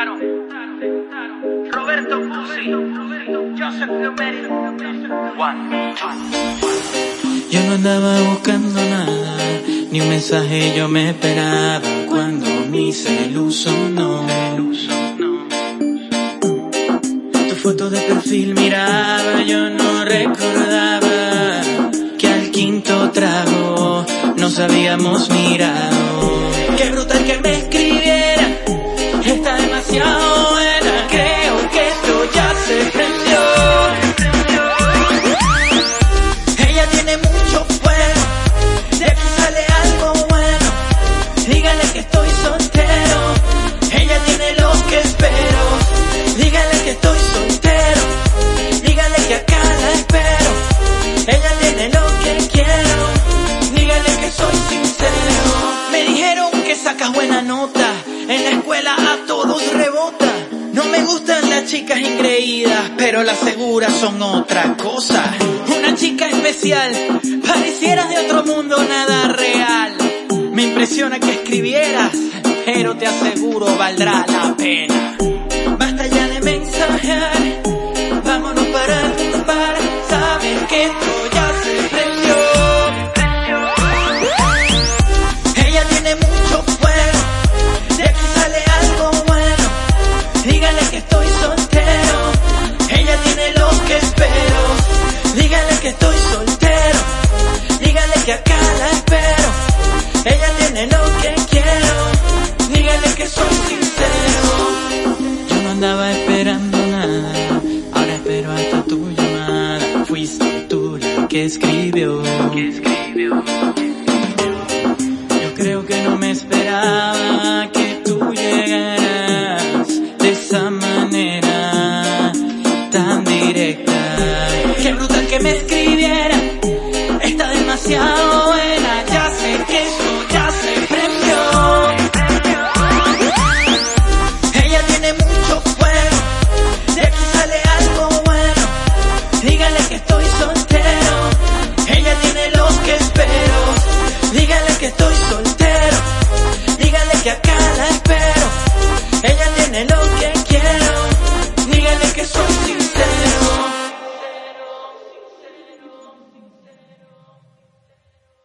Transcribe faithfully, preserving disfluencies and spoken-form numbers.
Roberto Fusi, Joseph Numeri. One, two. Yo no andaba buscando nada, ni un mensaje yo me esperaba cuando mi celu sonó. Tu foto de perfil miraba, yo no recordaba que al quinto trago nos habíamos mirado. Qué brutal que me escribiera, está demasiado buena, creo que esto ya se prendió. Ella tiene mucho fuego, de aquí sale algo bueno, dígale que estoy soltero. Ella tiene lo que espero, dígale que estoy soltero, dígale que acá la espero. Ella tiene lo que quiero, dígale que soy sincero. Me dijeron que sacas buena nota, en la escuela a todos rebota. No me gustan las chicas ingreídas, pero las seguras son otra cosa. Una chica especial, parecieras de otro mundo, nada real. Me impresiona que escribieras, pero te aseguro valdrá la pena. Basta ya de mensajear, vámonos para el bar, sabes que esto ya se prendió. Ella tiene mucho fuego, de aquí sale algo bueno, dígale que estoy soltero. Ella tiene lo que espero, dígale que estoy soltero, dígale que acá la espero. Ella tiene lo que quiero, dígale que soy sincero. Yo no andaba esperando nada, ahora espero hasta tu llamada. Fuiste tú la que escribió, que escribió. Yo creo que no me esperaba que tú llegaras de esa manera tan directa. Qué brutal que me escribiera, está demasiado buena, ya sé que esto ya se prendió. Ella tiene mucho fuego, de aquí sale algo bueno, dígale que estoy soltero. Ella tiene lo que espero, dígale que estoy soltero, dígale que acá la espero.